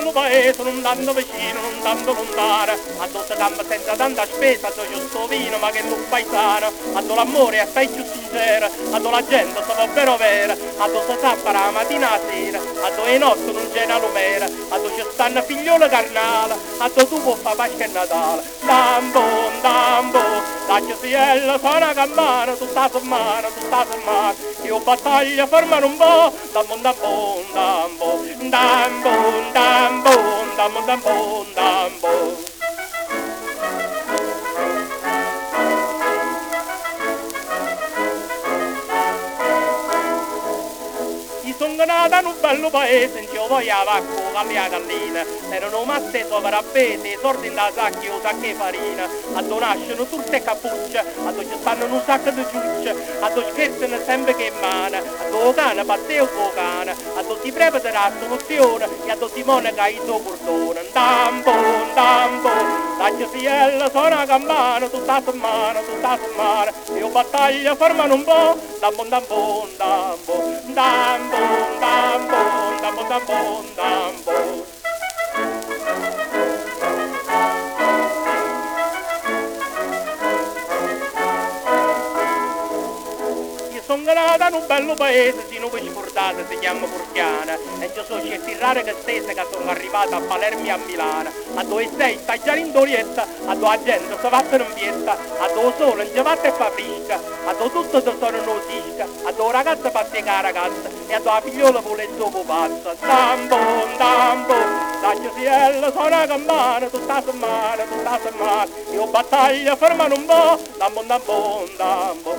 bello paese, non tanto vicino, non tanto lontano, a dove si campa senza tanta spesa, a dove c'è sto vino ma che non paesano, a dove l'amore è assai più sincero, a dove la gente si fa vero vera, a dove si sappa la mattina a sera, a dove notte non c'è una lumera, a dove ci stanno figliole carnale, a dove tu puoi fare Pasqua e Natale. Dambo, dacci siella, suona campana, tutta settimana, io battaglia fermano un po', dambo, dambo, dambo, dambo, dambo, dambo, dambo, dambo. Sono nata in un bello paese, in cui voglio vacco, callia gallina, erano masse sopra a bete, sordi in da sacchi o sacche farina, a dove nascono tutte e cappucce, a dove ci stanno un sacco di ciucce, a dove scherzano sempre che mana, a dove cane batteo con cane, a dove si prepara la soluzione e a dove si monaca il suo cordone. Dambo, dambo, dacci siella, suona campana, tutta settimana, io battaglia fermano un po', dambo, dambo, dambo, dambo. Dambo, dambo, dambo, dambo. Sono nata in un bello paese, se non vi scordate, si chiama Curchiana, e ci sono certi rare che stesse che sono arrivate a Palermo e a Milano, a dove sei, sta già in dorietta, a dove la gente si va per un pietta, a dove solo non ci va e fa frisca, a dove tutto si sono notisca, a dove ragazza passa la ragazza, e a dove la figliola vuole il suo pazzo. Dambo, dambo, dacci siella, suona campana, tutta settimana, io battaglia fermano un po', dambo, dambo, dambo.